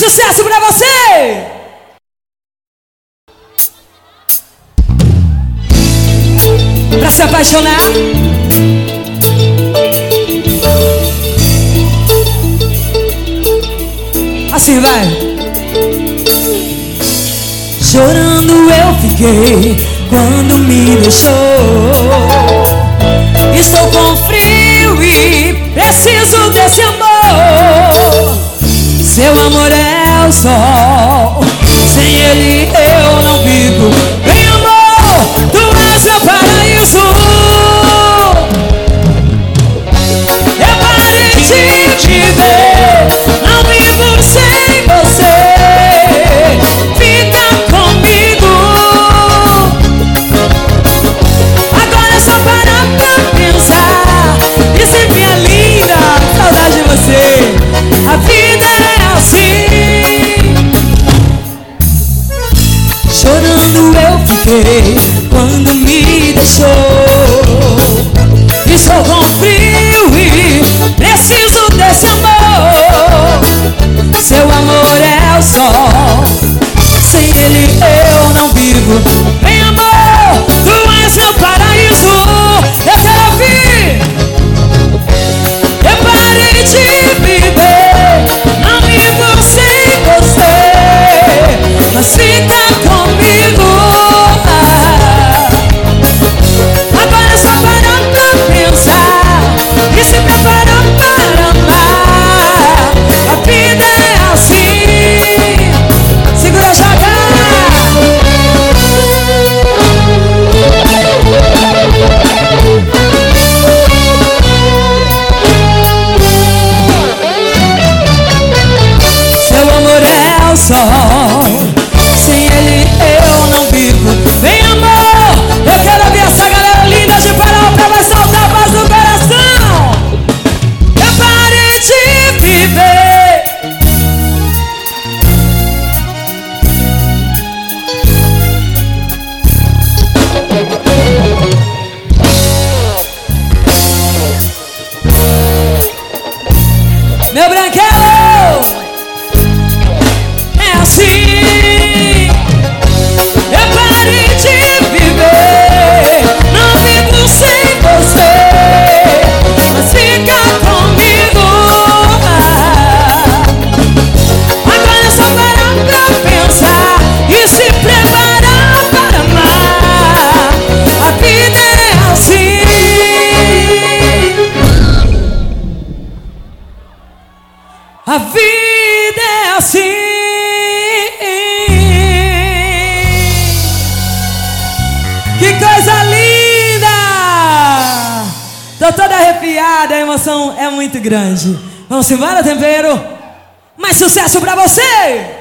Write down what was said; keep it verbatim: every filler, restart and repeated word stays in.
sucesso pra você! Pra se apaixonar. Assim vai. Chorando eu fiquei quando me deixou. Estou com frio e preciso desse amor. Seu amor é o sol, sem ele eu não vivo. Vem amor, tu és meu paraíso. Eu parei de viver, não vivo sem você. Fica comigo. Agora é só parar pra pensar. E sempre é linda, saudade de você. A vida é assim. Chorando eu fiquei quando me deixou. Estou com frio e preciso desse amor. Seu amor é o sol, sem ele eu não vivo. Vem amor, tu és meu paraíso. Eu quero ouvir. Eu parei de viver, não vivo sem você. Mas fica comigo. Agora é só parar pra pensar e se preparar para amar. A vida é assim. Segura a joga. Seu amor é o sol, sem ele eu não vivo. Vem amor, eu quero ver essa galera linda de Paraná vai soltar a voz do coração. Eu parei de viver. Meu branquelo, é assim. Eu parei de viver, não vivo sem você. Mas fica comigo. Agora é só parar pra pensar e se preparar para amar. A vida é assim. A vida é assim. Que coisa linda! Tô toda arrepiada, a emoção é muito grande. Vamos embora, tempero? Mais sucesso pra você!